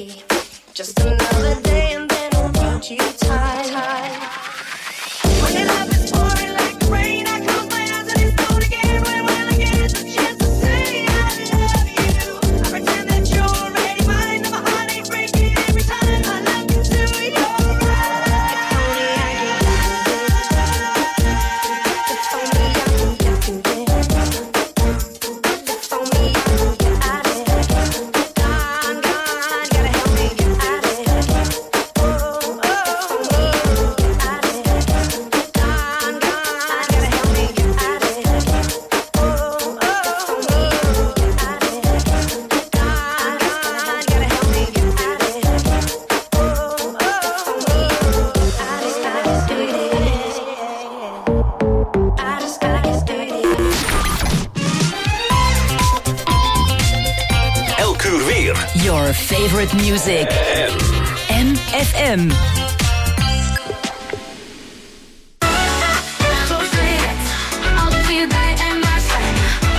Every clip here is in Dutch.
Just another day and then I'll hold you tight. When your love is pouring like the rain, I close my eyes and it's gone again. When I get the chance to say I love you, I pretend that you're already mine. Now my heart ain't breaking every time I look into your eyes. If only I could get through this. If only I could get out of it. God, gotta help me get out of it. Oh, if only I could get out of it. God, gotta help me get out of it. Oh, if only I could get out of it. God, gotta help me get out of it. Oh, if only I could get out of it. I just gotta get through this. I just gotta get through this. Elk uur weer. Your favorite music. MFM. So sweet, I'll feel right in my side.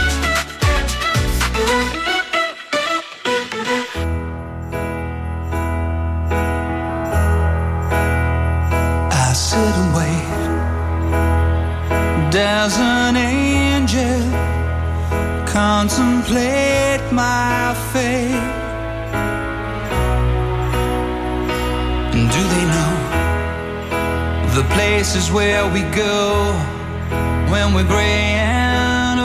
I sit and wait. There's an angel contemplate my fate. And do they know the places where we go when we're gray and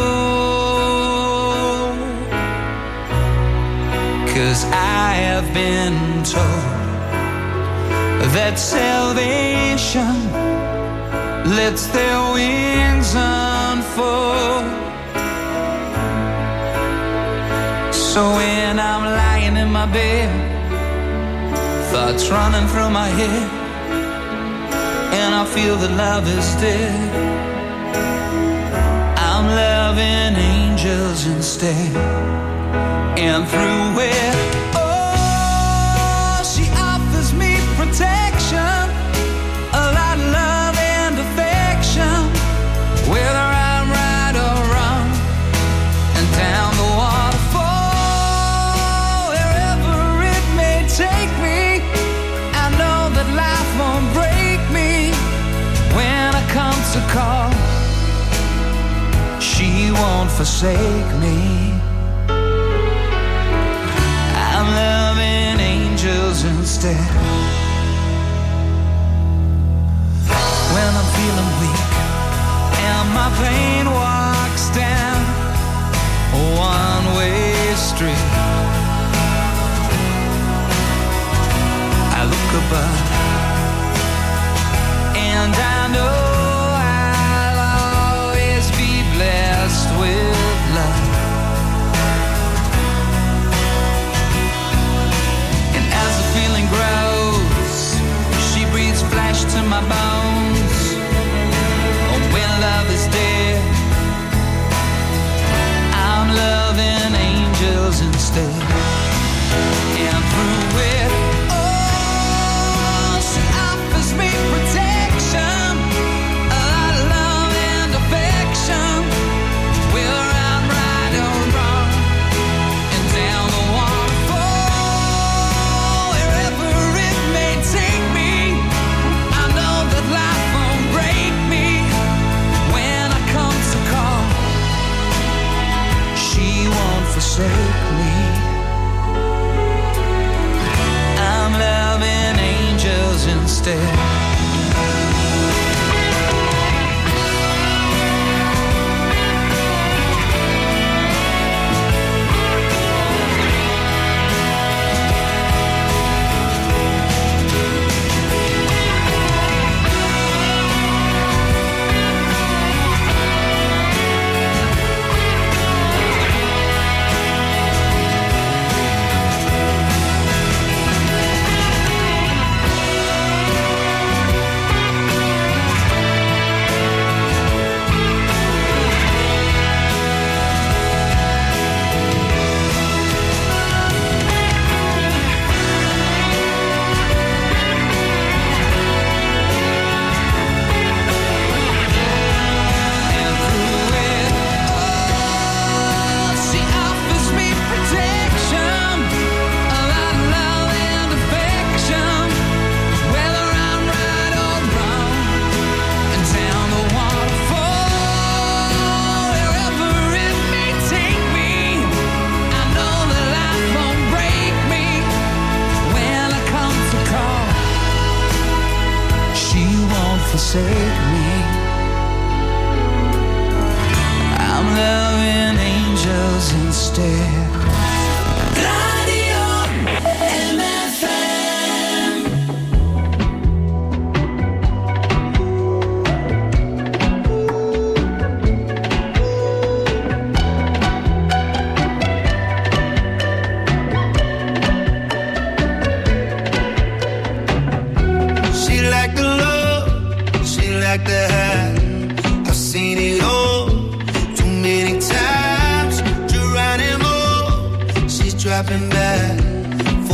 old? 'Cause I have been told that salvation lets their wings unfold. So when I'm lying in my bed, thoughts running through my head, and I feel that love is dead, I'm loving angels instead. And through it, oh, she offers me protection, a lot of love and affection, whether I'm right or wrong, and down the waterfall, wherever it may take me, I know that life won't break me when I come to call. She won't forsake me. I'm loving angels instead. When I'm feeling weak and my pain walks down a one-way street, I look above and I know I'll always be blessed with love. And as the feeling grows, she breathes flesh to my bones. Oh, when love is dead, I'm loving angels instead. And through it, oh, she offers me protection, a lot of love and affection, whether I'm right or wrong, and down the waterfall, wherever it may take me, I know that life won't break me when I come to call. She won't forsake me. I'm loving angels instead.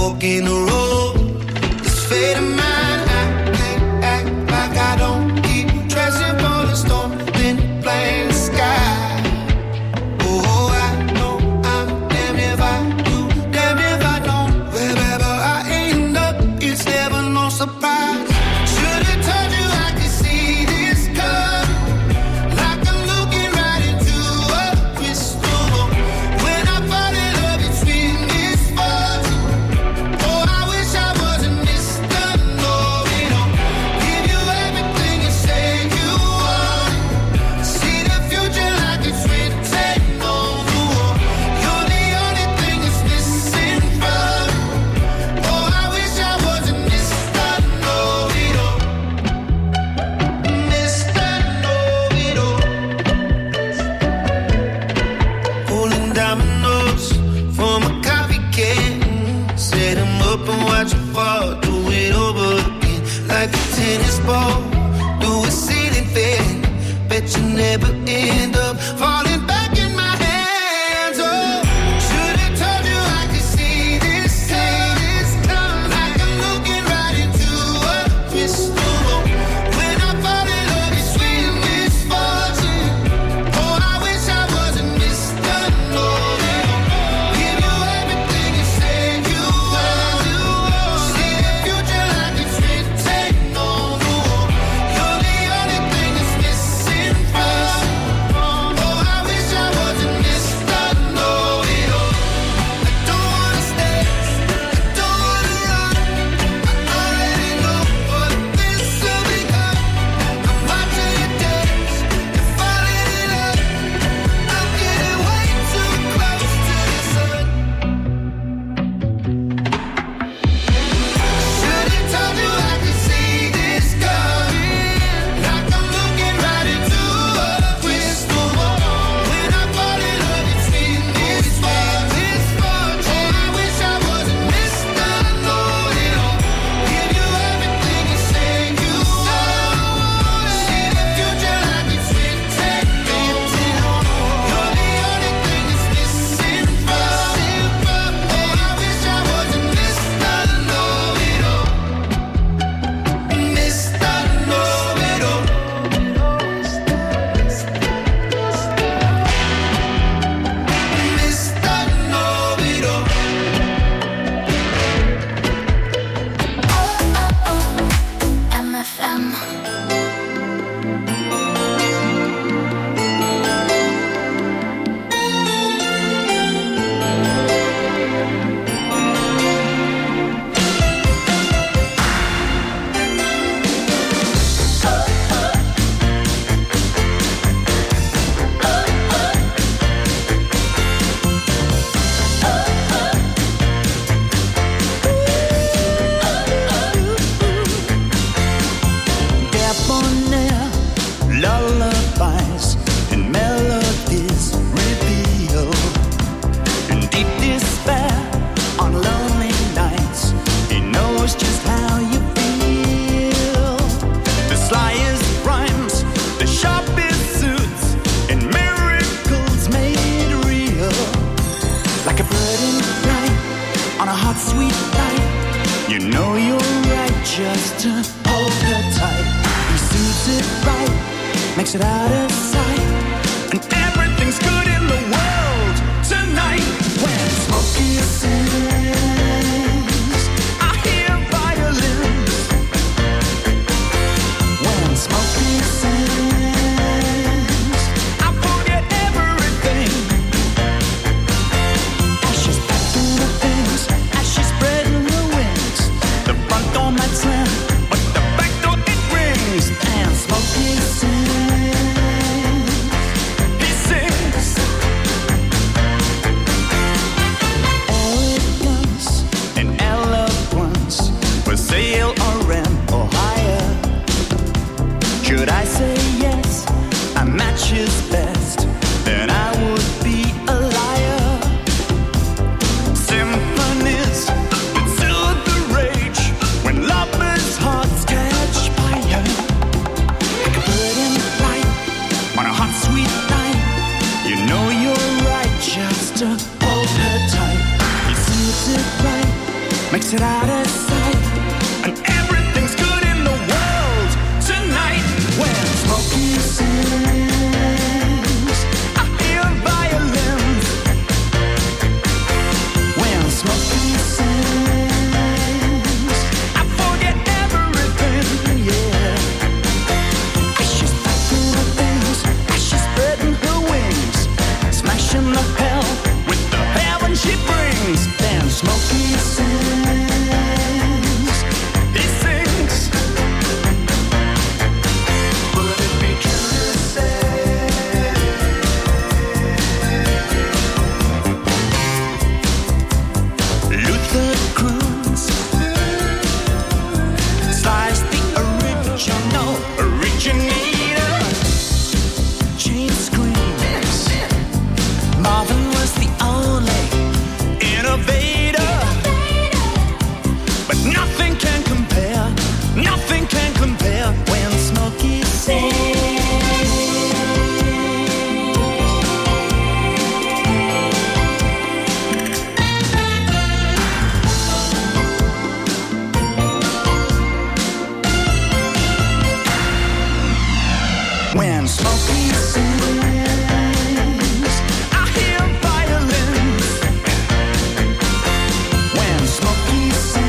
fork in the road. This fate of mine, I can't act like I don't keep dressing for the storm, then blame the sky. Oh, I know I'm damn if I do, damn if I don't. Wherever I end up, it's never no surprise. Should've told you I could see this coming, like I'm looking right into a crystal ball. When I fall in love, it's with misfortune. Oh, I wish I wasn't Mr. Know-it-all. Give you everything you say you want. See the future like it's written on the wall. You're the only thing that's missing from me. Oh, I wish I wasn't Mr. Know-it-all. Mr. Know-it-all. Pulling dominoes from a coffee can. Set 'em up and watch 'em fall. Do it over again like a tennis ball. Do a ceiling fan. Bet you never end up falling back in my hands. Oh, should've told you I could see this coming, like I'm looking right into a crystal ball. When I fall in love, it's with misfortune. Oh, I wish I wasn't Mr. Know-it-all. Give you everything you say you want. See the future like it's written on the wall. You're the only thing that's missing from me. Oh, I wish I wasn't Mr. Know-it-all. I don't wanna stay, I don't wanna run. I already know what this will become. I'm watching you dance, you're falling in love. I'm getting way too close to the sun. Should've told you I could see this coming, like I'm looking right into a crystal ball. When I fall in love, it's with misfortune. Oh, I wish I wasn't Mr. Know-it-all. Give you everything you say you want. See the future like it's written on the wall. You're the only thing that's missing from me. Oh, I wish I wasn't Mr. Know-it-all. Mr. Know-it-all. Mr. Know-it-all. MFM. Debonair lullabies and melodies reveal in deep despair on lonely nights. He knows just how you feel. The slyest rhymes, the sharpest suits, and miracles made real. Like a bird in flight on a hot, sweet night. You know you're right, just to hold her tight. He suits it right, makes it out of sight, and everything's good in the world tonight. When Smokey sings, I hear violins. When Smokey sings, I forget everything. As she's packing the things, as she's spreading her wings, the front door might slam, but the back door it rings. And Smokey sings. makes it out of sight, and everything's good in the world tonight. When Smokey sings, I hear violins. When Smokey sings, I forget everything, yeah. As she's packing her things, as she's spreading her wings, smashing the hell with the heaven she brings. Then Smokey sings, he sings. Would it be true to say Luther Cruz slice the original originator? Jane screams, Marvin was the only innovator. But nothing can compare, nothing can compare when Smokey sings. When Smokey sings, I hear violins. When Smokey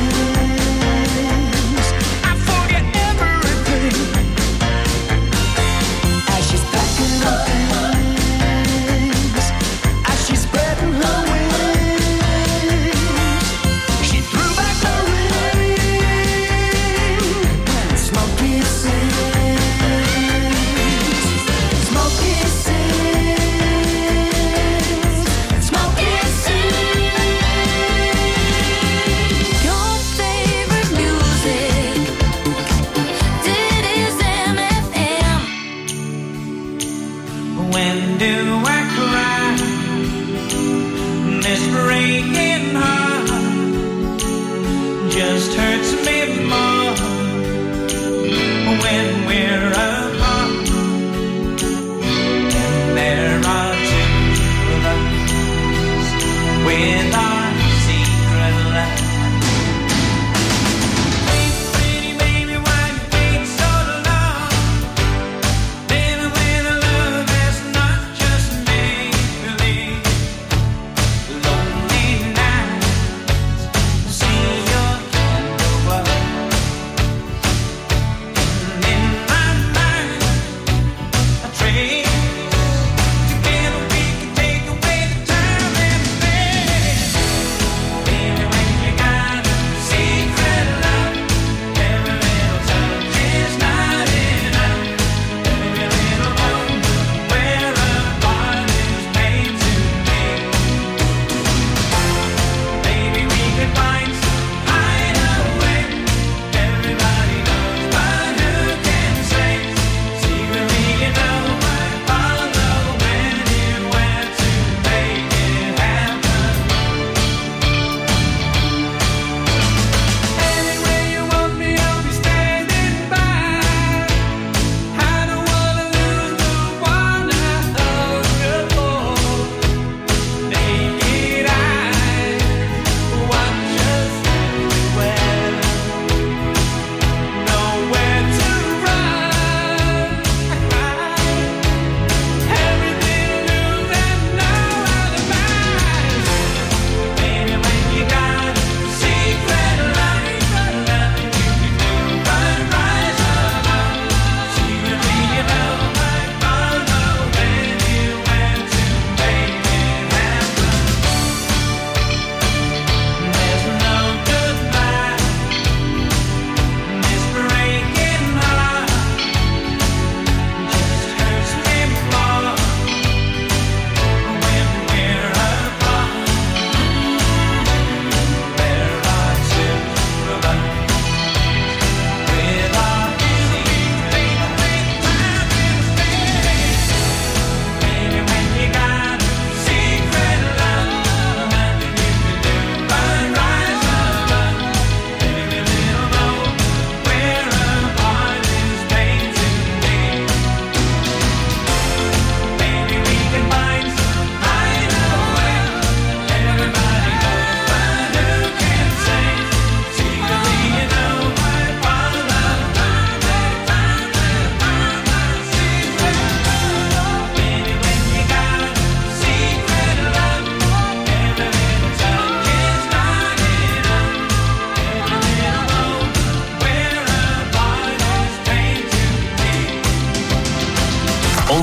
sings, I forget everything. As she's packing her things, as she's spreading her wings, she threw back the ring. When Smokey sings, Smokey sings, Smokey sings. Your favorite music, it is MFM. When do I cry? This breaking heart just hurts me more when we're apart. And there are two of us with our secret life. Pretty baby, why you wait so long? Living with a love that's not just make-believe. Lonely nights, see your candle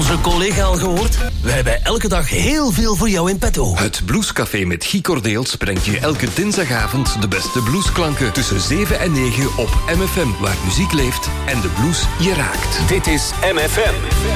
Onze collega al gehoord? We hebben elke dag heel veel voor jou in petto. Het Bluescafé met Guy Cordeels brengt je elke dinsdagavond de beste bluesklanken tussen 7 en 9 op MFM, waar muziek leeft en de blues je raakt. Dit is MFM.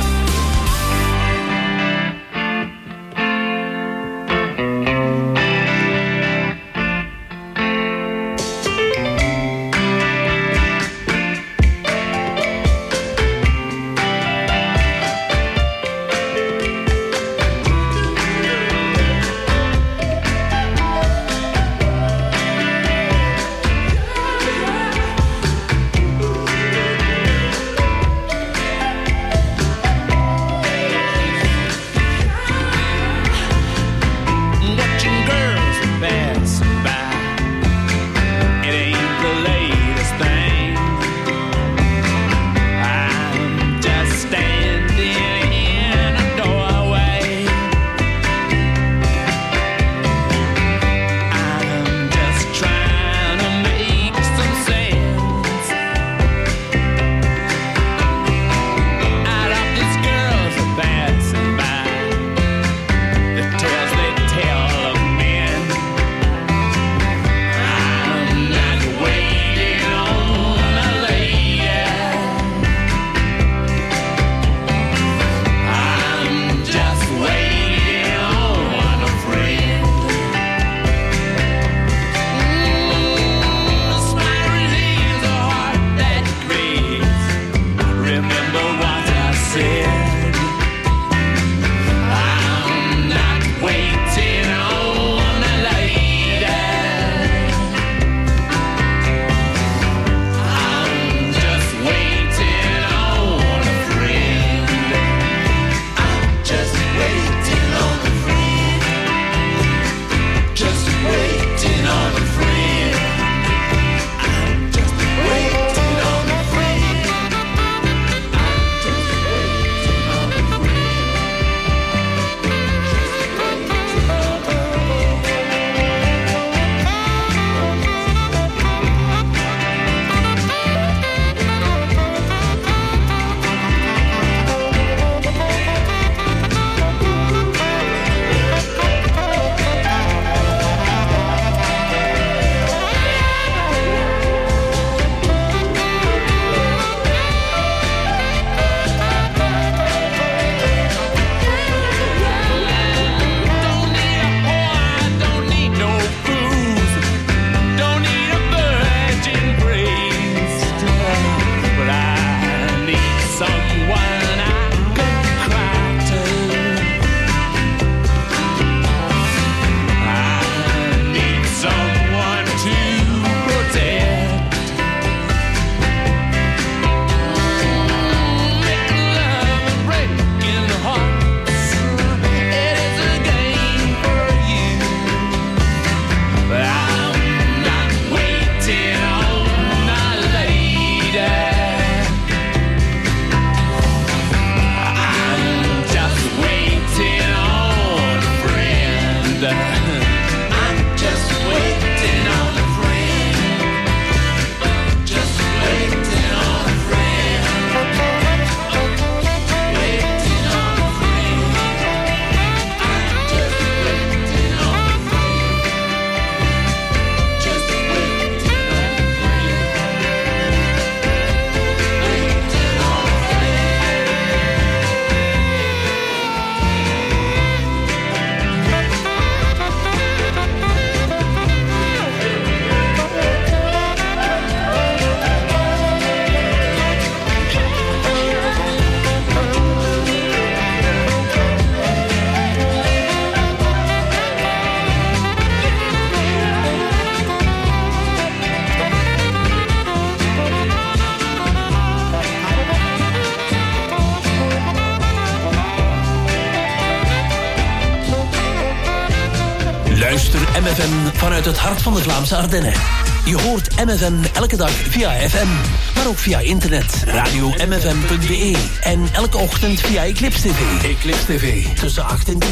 Luister MFM vanuit het hart van de Vlaamse Ardennen. Je hoort MFM elke dag via FM, maar ook via internet, radio-mfm.be en elke ochtend via Eclipse TV. Eclipse TV, tussen 8 en 10.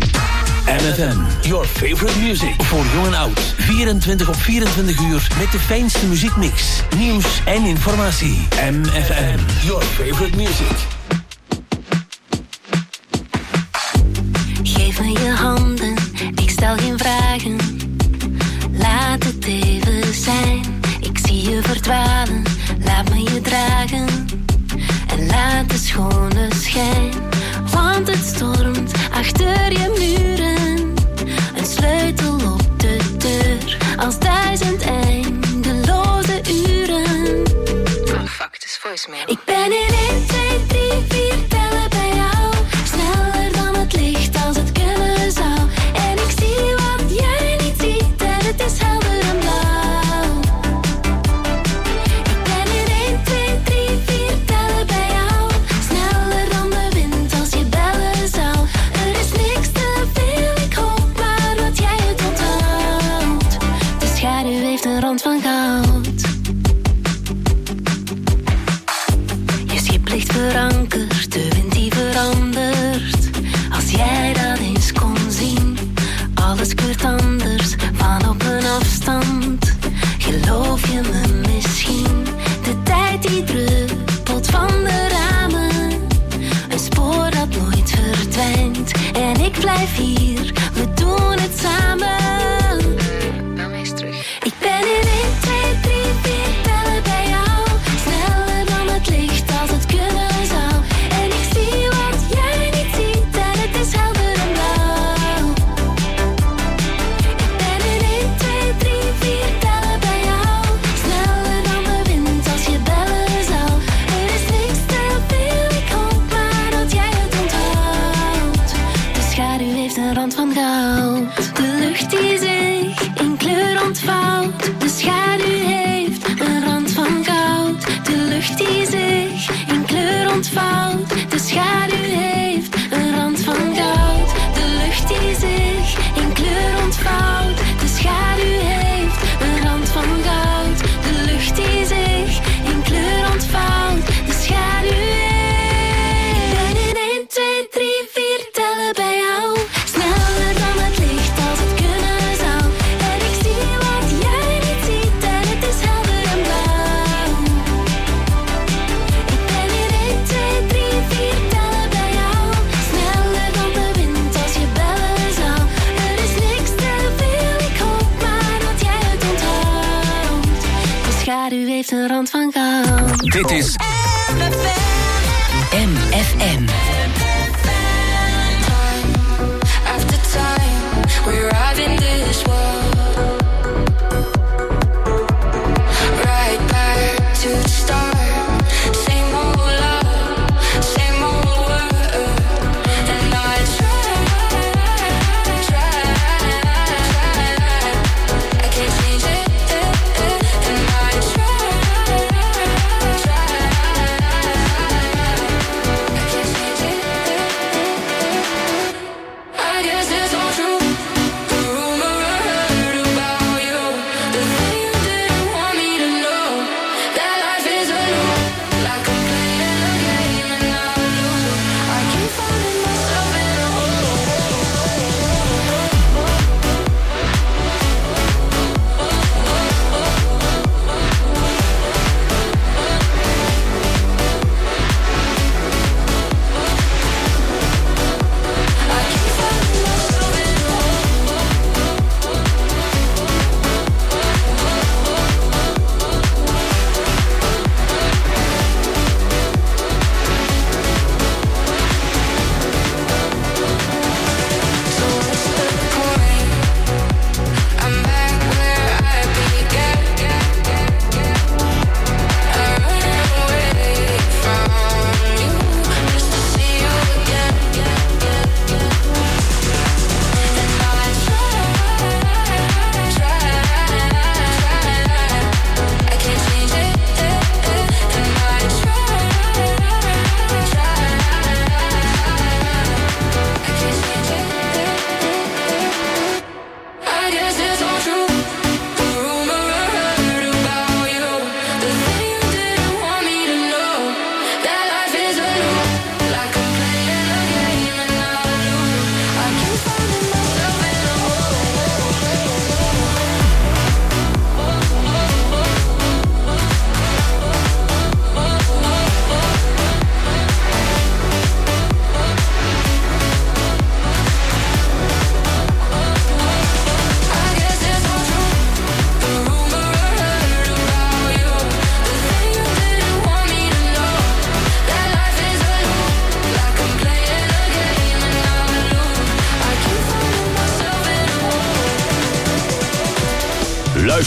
MFM, your favorite music. Voor jong en oud, 24 op 24 uur met de fijnste muziekmix, nieuws en informatie. MFM, your favorite music. Geef me je handen, ik stel geen vragen. Laat het even zijn. Ik zie je verdwalen, laat me je dragen. En laat de schone schijn. Want het stormt achter je muren. Een sleutel op de deur. Als 1000 eindeloze uren. Oh fuck, het is voicemail. Ik ben in 1, 2, 3, 4 tellen bij jou. Sneller dan het licht als het kunnen zou. En ik zie wat jij niet ziet. En het is helder en blauw. Ik ben in 1, 2, 3, 4 tellen bij jou. Sneller dan de wind als je bellen zou. Er is niks te veel, ik hoop maar dat jij het onthoudt. De schaduw heeft een rand van goud. Je schip ligt verankerd, de wind die verandert. Als jij dat eens kon zien, alles kleurt anders van op een afstand. Geloof je me misschien? De tijd die druppelt van de ramen. Een spoor dat nooit verdwijnt. En ik blijf hier, we doen het samen. Bel mij eens terug. Ik ben in 1, 2, 3, 4 tellen bij jou. Sneller dan het licht als het kunnen zou. En ik zie wat jij niet ziet. En het is helder en blauw. Ik ben in 1, 2, 3, 4 tellen bij jou. Sneller dan de wind als je bellen zou. Er is niks te veel, ik hoop maar dat jij het onthoudt. De schaduw heeft een rand van goud. De lucht die zich in kleur ontvouwt. De schaduw heeft een rand van goud. De lucht die zich in kleur ontvouwt. De schaduw heeft een rand van goud. De lucht die zich in kleur ontvouwt. De schaduw heeft een rand van goud. De lucht die zich in kleur ontvouwt. De schaduw heeft. Ik ben in 1, 2, 3, 4 tellen bij jou. Sneller dan het licht als het kunnen zou. En ik zie wat jij niet ziet. En het is helder en blauw. Ik ben in 1, 2, 3, 4 tellen bij jou. Sneller dan de wind als je bellen zou. Er is niks te veel, ik hoop maar dat jij het onthoudt. De schaduw heeft een rand van goud. Dit is MFM. After time, we arrive in this world. Right back to the start. Same old love, same old word. And I try. I can't change it. And I try. I can't change it.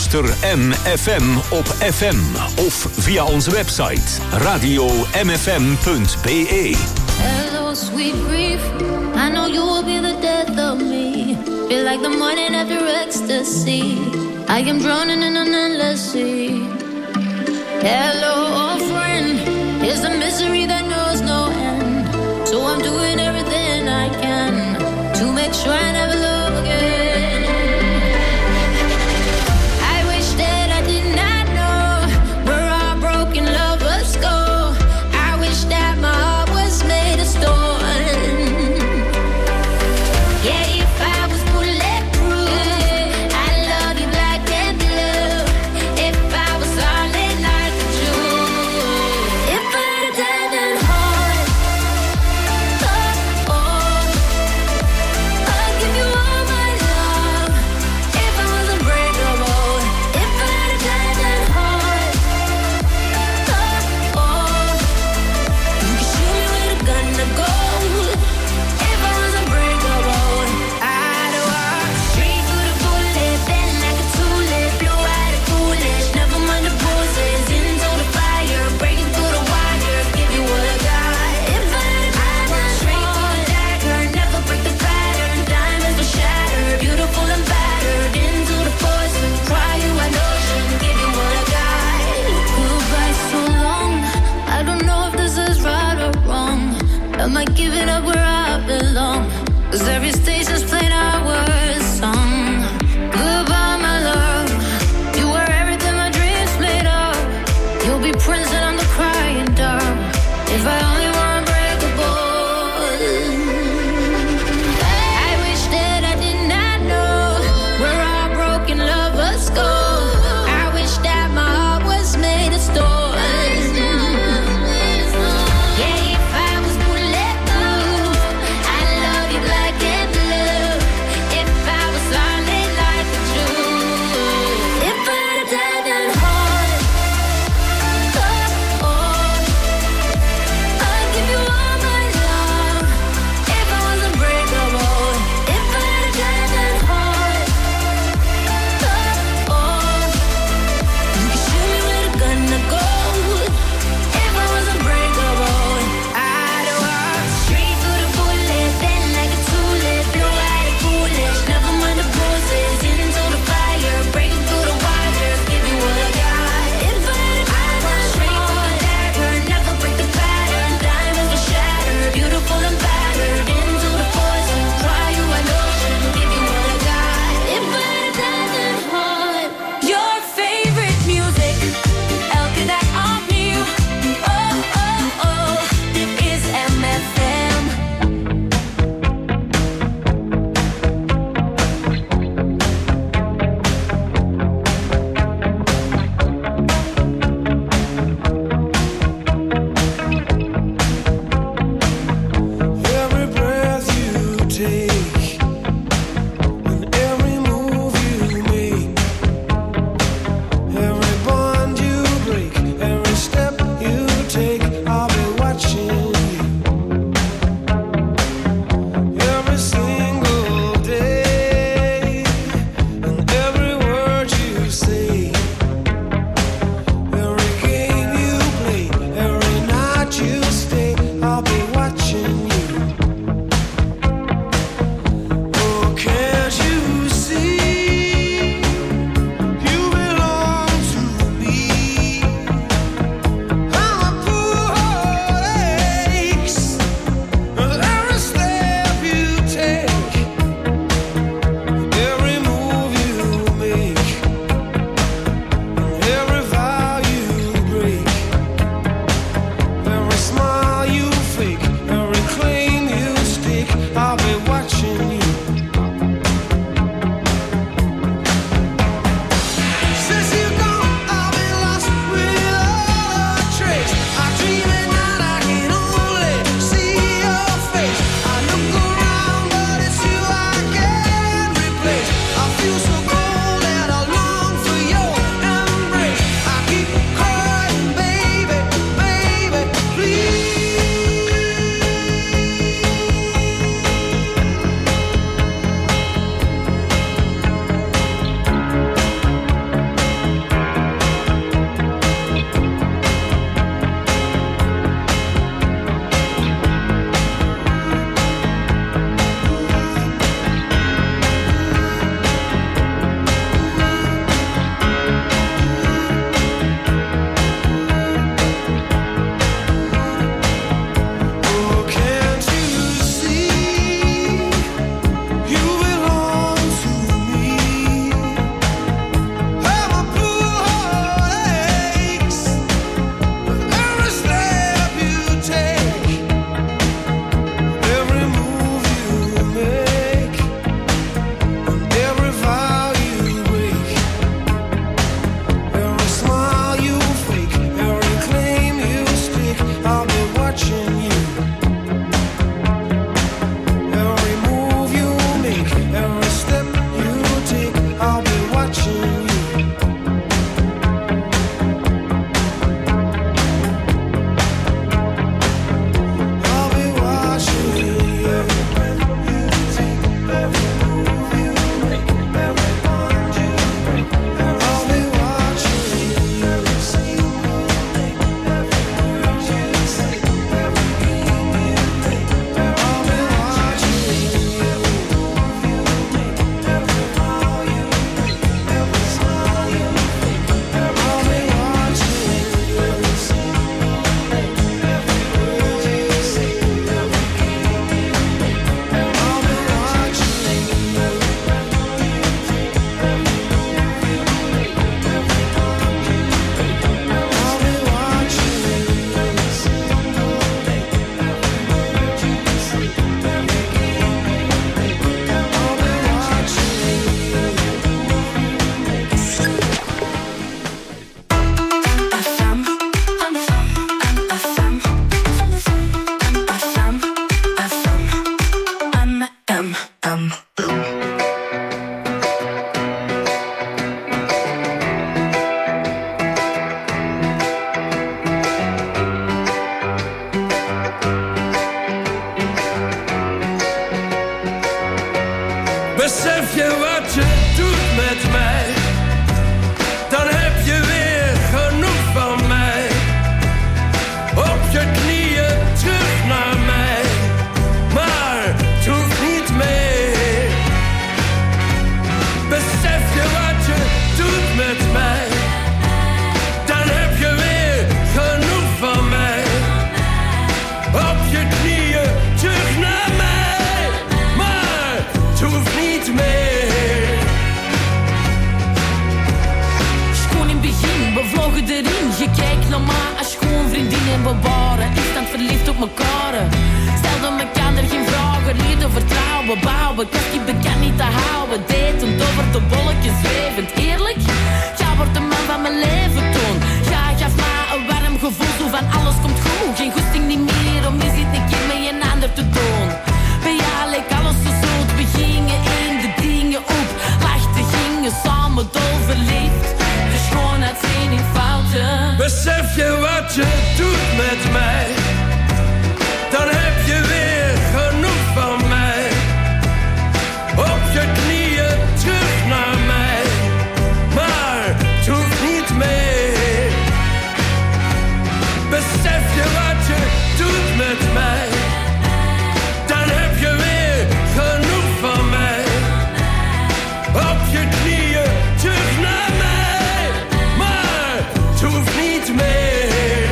Beluister MFM op FM of via onze website radiomfm.be. Hello, sweet grief. I know you will be the death of me. Feel like the morning after ecstasy. I am drowning in an endless sea. Hello, old friend. Here's a misery that knows no end. So I'm doing everything I can to make sure I never love again. I wish that I did not know where our broken lovers go. I wish that my heart was made of stone. Yeah, if I was bulletproof, I'd love you black and blue. If I was solid like a Jew, if I had a diamond heart, I'd give you all my love. If I was unbreakable, if I had a diamond heart, you could shoot me with a gun to gold. If I was unbreakable, I'd walk straight through the bullet, bend like a tulip, blow out the coolest, never mind the bruises, into the fire, breaking through the wire, give you what I got. If I had a diamond straight through the dagger, never break the pattern, diamonds will shatter, beautiful and battered, into the poison, cry you an ocean, give you what I got. Goodbye so long, I don't know if this is right or wrong. Am I giving up where I belong? 'Cause every station's playing our song. Goodbye, my love. You were everything my dreams made of. You'll be Prince and I'm the crying dove. If I only were unbreakable. I wish that I did not know where our broken lovers go. I wish that my heart was made of stone. Yeah, if I was bulletproof, I'd love you black and blue. If I was solid like a Jew, if I had a diamond heart, normaal als gewoon vriendinnen bewaren. Instant verliefd op elkaar. Stelden mekaar er geen vragen, liefde, vertrouwen, bouwen. Kwestie bekend niet te houden, datend over de bolletjes zwevend. Eerlijk, jij wordt de man van mijn leven toon. Jij gaf mij een warm gevoel, zo van alles komt goed. Geen goesting niet meer om eens een keer met een ander te doen. Bij jou leek alles zo zoet, we gingen in de dingen op. Lachten, gingen samen dol verliefd. De schoonheid zijn in fouten. Besef je wat je doet met mij? Dan heb je weer genoeg van mij. Op je knieën terug naar mij. Maar het hoeft niet meer. Besef je wat je doet met mij? Dan heb je weer genoeg van mij. Op je knieën terug naar mij. Maar het hoeft niet meer.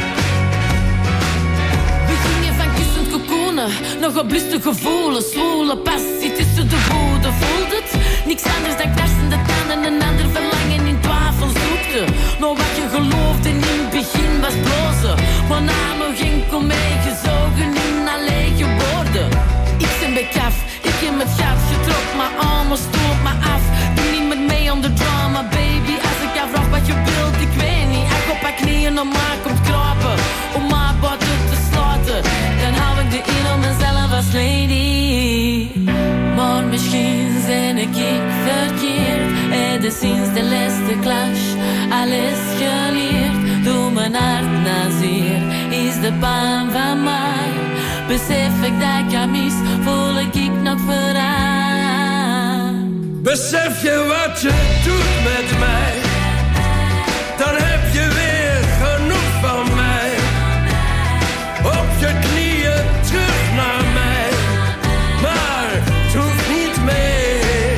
We gingen van kussend kokoenen, nog op lustige gevoelens. Zwoele passie tussen de woorden, voelt het? Niks anders dan knarsende tanden, een ander verlangen in twijfel zoekte. Nou wat je geloofde in het begin was blozen, maar na nog enkel meegezogen in al lege woorden. Ik ben bekaf, ik heb het gat, je trok me aan, maar stoot me af. Doe niet met mij aan de drama, baby. Als ik jou vraag wat je wilt, ik weet niet. Ik op haar knieën naar mij komt krapen, om mij buiten te sluiten. Dan hou ik de in om mezelf als lady. Maar misschien ben ik verkeerd. En sinds de laatste clash alles geleerd. Doe mijn hart na zeer, is de pijn van mij. Besef ik dat ik jou mis, voel ik nog vooraan. Besef je wat je doet met mij? Dan heb je weer genoeg van mij. Op je knieën terug naar mij. Maar het hoeft niet meer.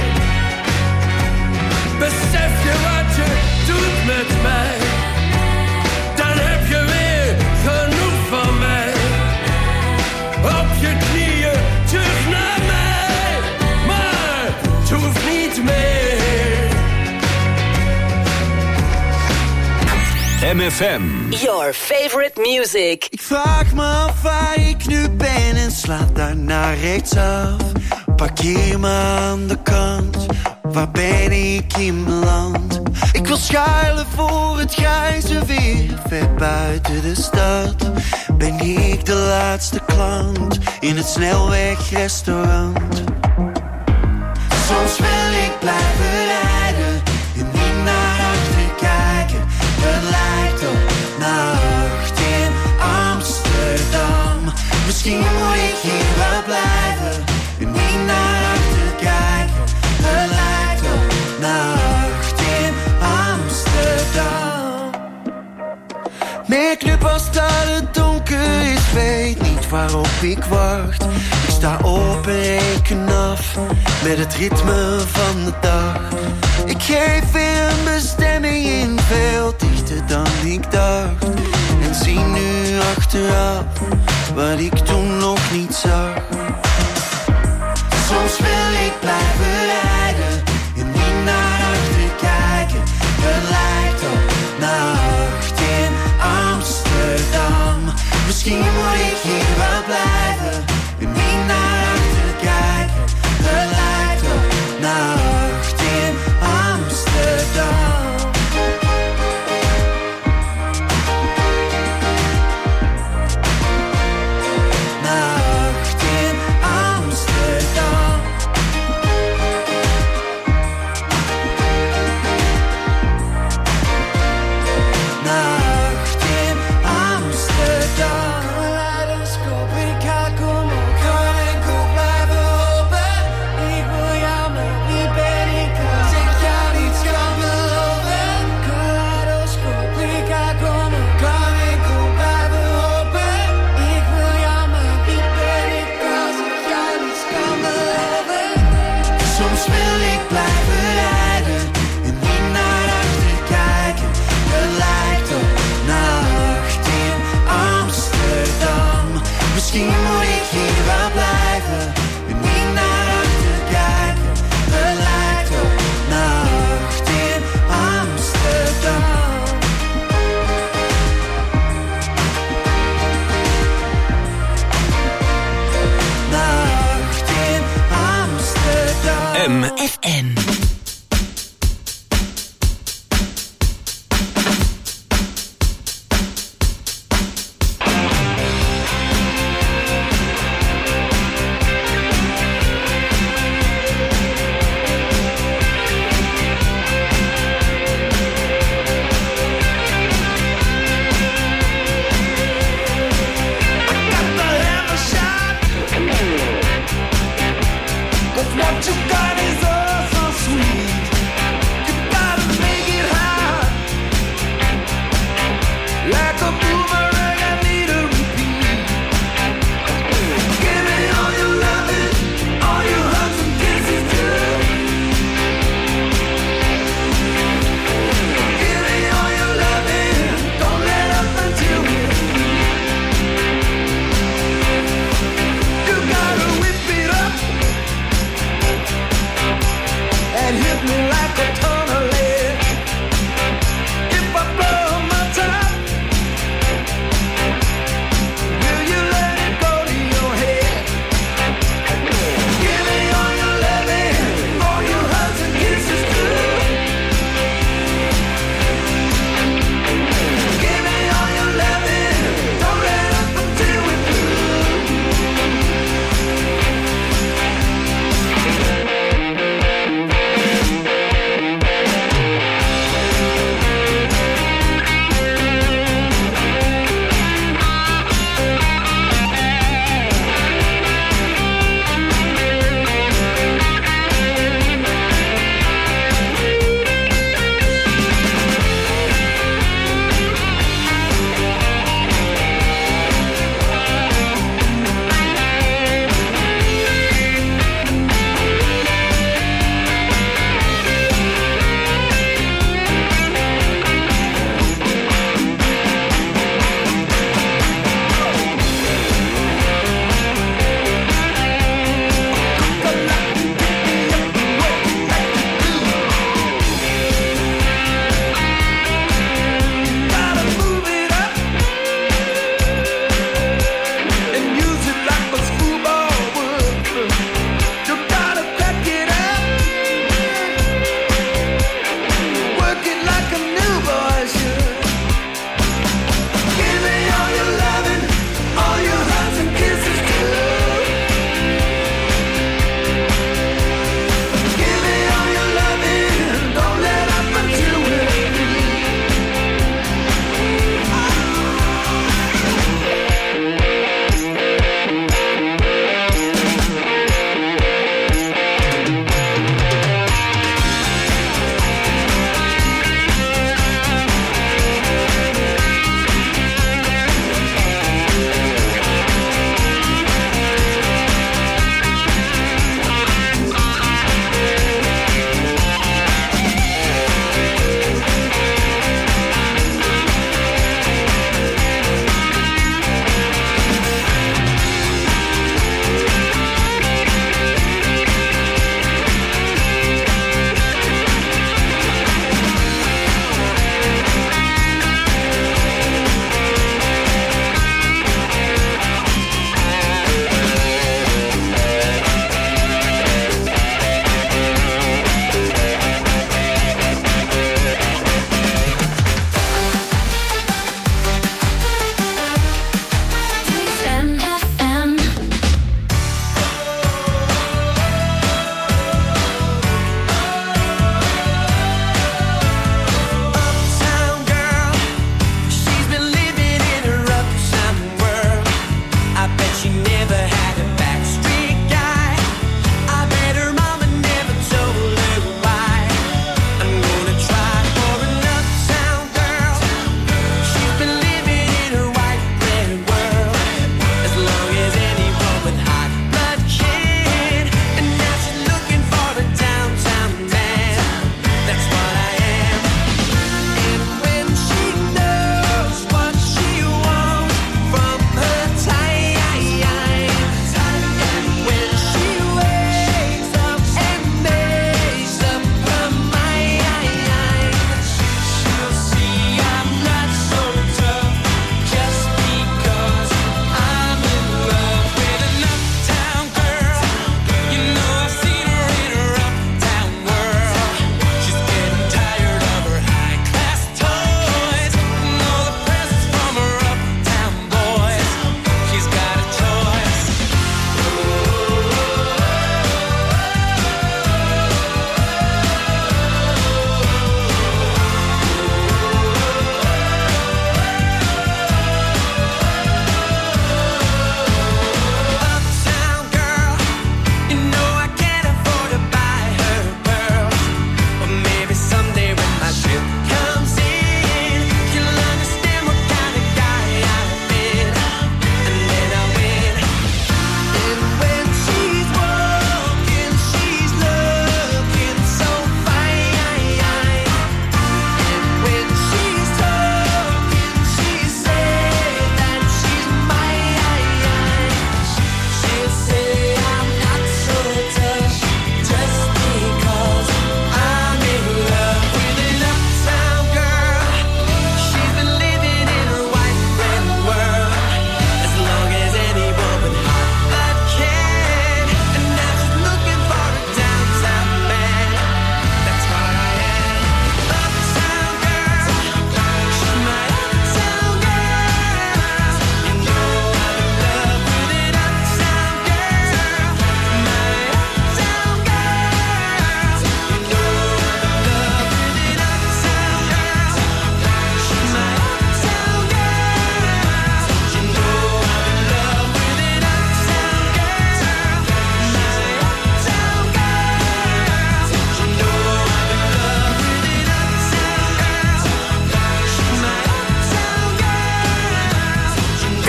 Besef je wat je doet met mij? Dan heb je weer genoeg van mij. Op je knieën terug naar mij. Maar het hoeft niet meer. MFM. Your favorite music. Ik vraag me af waar ik nu ben en sla daarna rechtsaf. Parkeer me aan de kant, waar ben ik in beland? Ik wil schuilen voor het grijze weer, ver buiten de stad. Ben ik de laatste klant in het snelwegrestaurant? Soms wil ik blijven rijden en niet naar achter kijken. Het lijkt op nacht in Amsterdam. Misschien moet ik hier wel blijven en niet naar achter kijken. Het lijkt op nacht in Amsterdam. Merk nu pas dat het donker is, weet niet waarop ik wacht. Ik sta op en reken af met het ritme van de dag. Ik geef weer een bestemming in, veel dichter dan ik dacht. En zie nu achteraf wat ik toen nog niet zag. Soms wil ik blijven rijden en niet naar achter kijken. Het lijkt op nacht in Amsterdam. Misschien moet ik hier wel blijven en niet naar achter kijken. Het lijkt op nacht in Amsterdam. FM. What you got is us.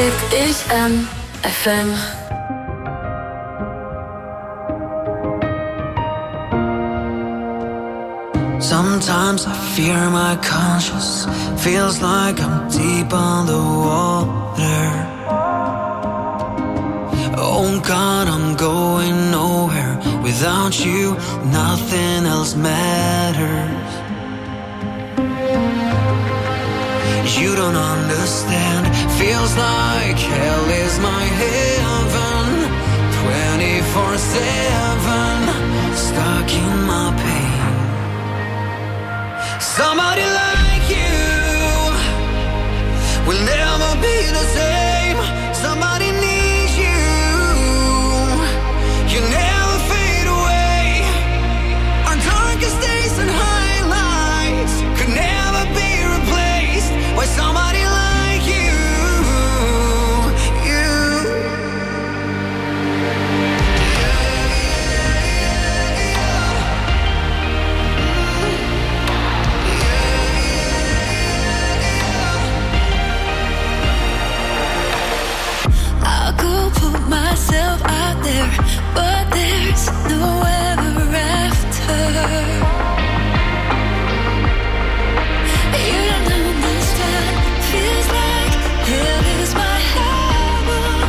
Dit is MFM. Sometimes I fear my conscience. Feels like I'm deep underwater. Oh God, I'm going nowhere. Without you, nothing else matters. You don't understand. Feels like hell is my heaven. 24/7, stuck in my pain. Somebody like you will never be the same. Somebody needs you. You never fade away. Our darkest days and highlights could never be replaced by somebody like you. I'll go put myself out there, but there's no ever after. You don't understand. Feels like hell is my heaven.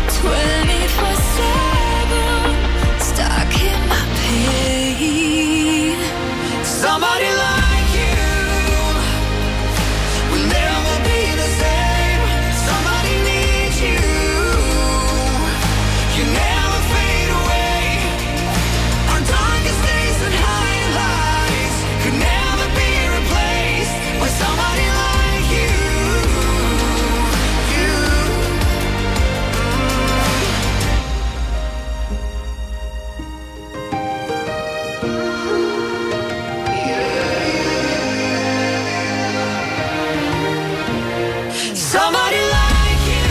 24/7, stuck in my pain. Somebody like you will never be the same. Somebody needs you. You never fade away. Our darkest days and highlights could never be replaced by somebody like you. Somebody like you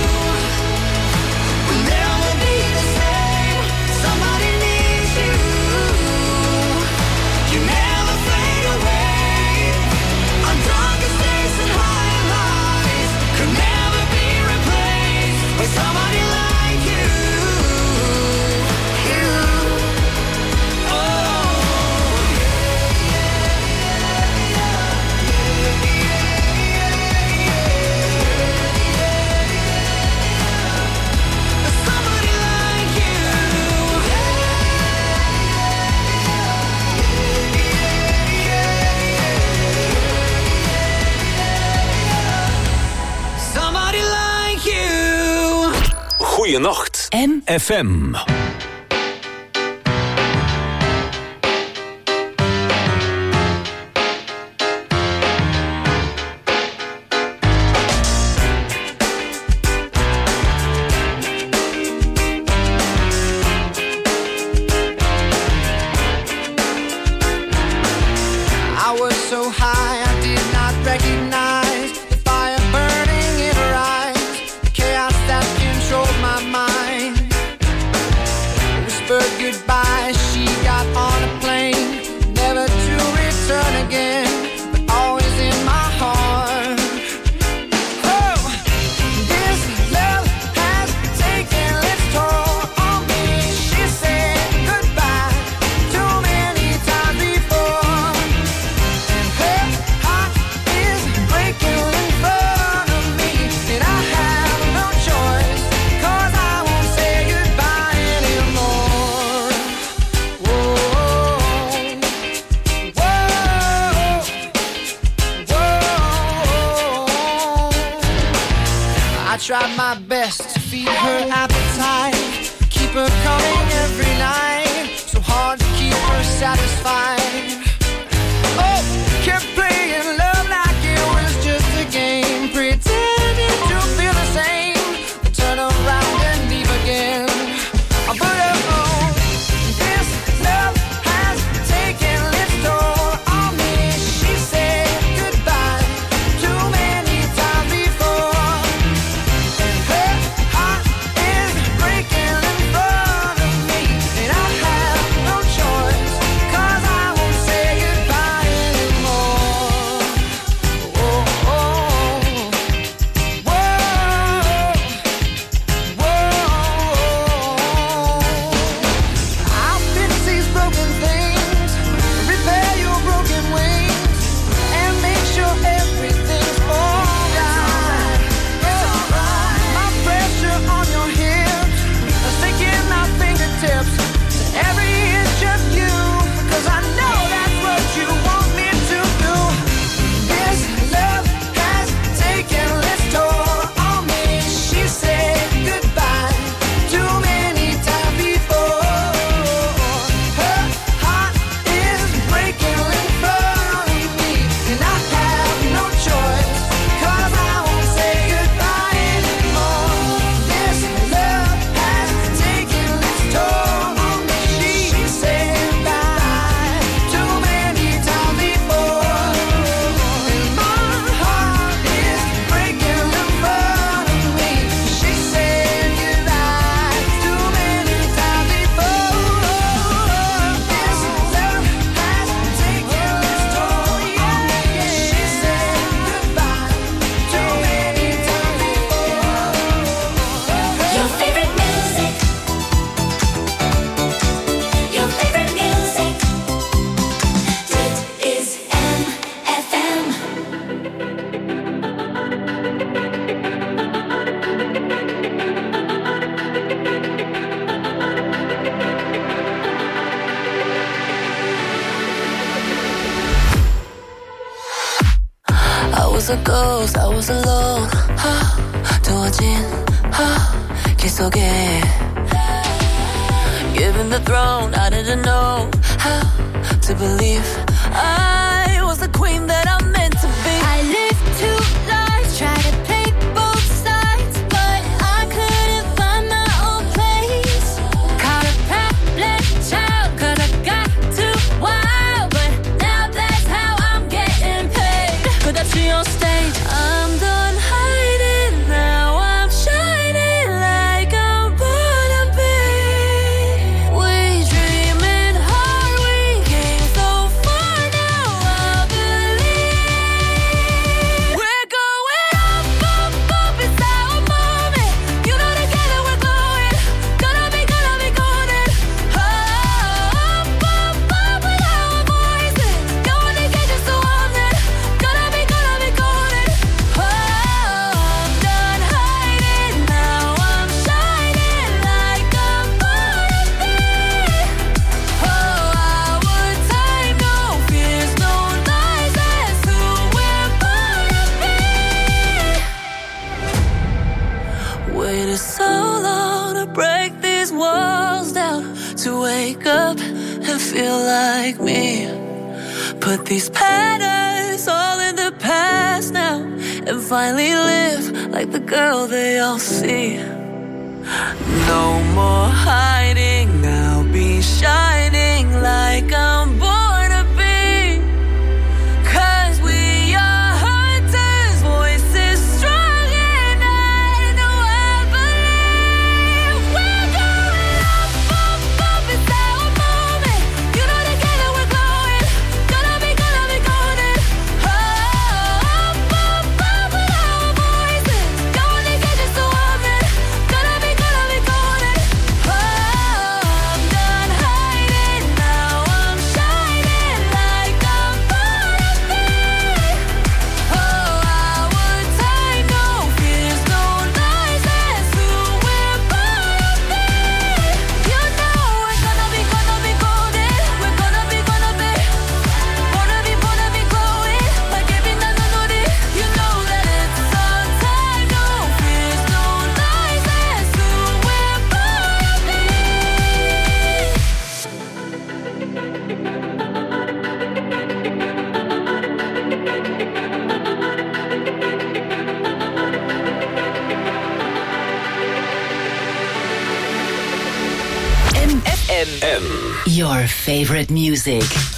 will never be the same. Somebody needs you. You never fade away. Our darkest days and highlights could never be replaced by somebody like you. Somebody like you. Somebody like you. Goeienacht. FM. I was so high I did not recognize the fire burning in her eyes, the chaos that controlled my mind. Whispered goodbye, she got on a plane, never to return again, but always in my heart. Oh, this love has taken its toll on me. She said goodbye too many times before. Her heart is breaking in front of me, and I have no choice, 'cause I won't say goodbye anymore. Whoa, whoa, whoa. I tried my best to feed her appetite, keep her coming every night, so hard to keep her satisfied. Oh, kept playing love like it was just a game, pretending to feel the same, but turn around and leave again. I put her on. This love has taken its toll on me. She said goodbye too many times before. Her heart is breaking in front of me, and I have no choice, 'cause I won't say close, I was alone. 두어진 길 속에 given the throne, I didn't know how to believe I was the queen that I'm meant to be. I lived two lives, tried to play both sides, but I couldn't find my own place. Caught a problem child, 'cause I got too wild, but now that's how I'm getting paid. 끝없이 on stage, I'm done hiding, now I'm shining like I'm born to be. We dreaming hard, we came so far, now I believe. We're going up, up, up, it's our moment. You know together we're glowing, gonna be golden. Up, up, up with our voices, going to get you so warm then. Gonna be golden. Oh, I'm done hiding, now I'm shining like I'm born to be. Oh, our time, no fears, no lies, that's who we're born to be. waited so long to break these walls down, to wake up and feel like me. Put these patterns all in the past now, and finally live like the girl they all see. No more hiding, I'll be shining like I'm born to be. 'Cause we are hunters, voices strong, and I know I believe. We're going up, up, up, it's our moment. You know together we're glowing, gonna be golden. Oh, up, up, up with our voices, going to get you so warm then. Gonna be golden. Oh, I'm done hiding, now I'm shining like I'm born to be. Oh, our time, no fears, no lies, that's who we're born to be. You know we're gonna be golden. We're gonna be glowing like every night on it. You know that it's our time, no fears, no lies, that's who we're born to be. MFM. Your favorite music.